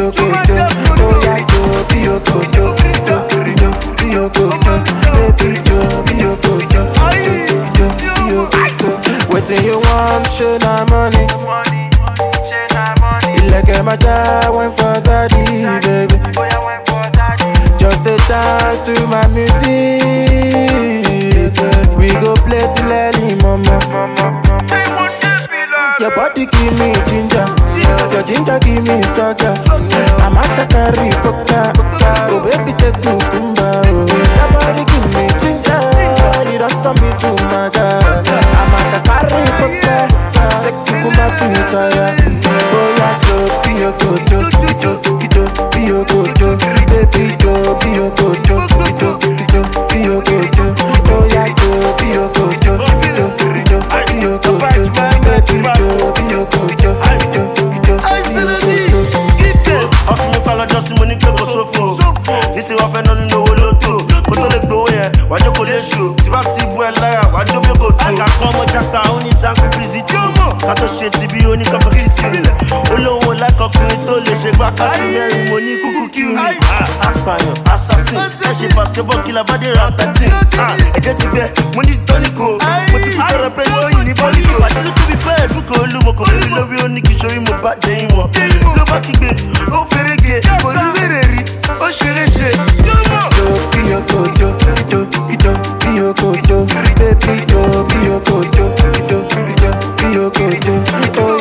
Biokoto, oh yeah, Jo, Biokoto, Jo, Biokoto, baby Jo, Biokoto, Jo, Biokoto. Waiting you want, show na money. You like a maja, went for Zadi, baby. Just a dance to my music. We go play till early, mama. Your body give me ginger, your ginger give me sugar. I'm a kakari poka, oh baby take to kumba. Your body give me ginger, you don't turn me to maga. I'm a kakari poka, take to kumba to Italia. Oh yeah, Jo, Biokoto, Biokoto, baby Jo, Biokoto, Biokoto. Oh yeah, Jo, Biokoto, Biokoto, baby Jo. Just money go so far. This is what I don't know what to do. Go to the go here. Why you go there show? Tivati buela. Why you go to? I can come on Jack Town in San Francisco. Kato shit TV only kapakisi. Olo like a creator. Le shake back at me. Money kuku kill me. Akbayo assassin. She basketball killer body rap that thing. I get it there. Money Tony go. But you put a play on you body show. I need to be bad. Look all look. Moko love you only show him a bad day. No back again. Oh ferege. Oh chérie, Biokoto, Biokoto, baby Jo, Biokoto, Biokoto.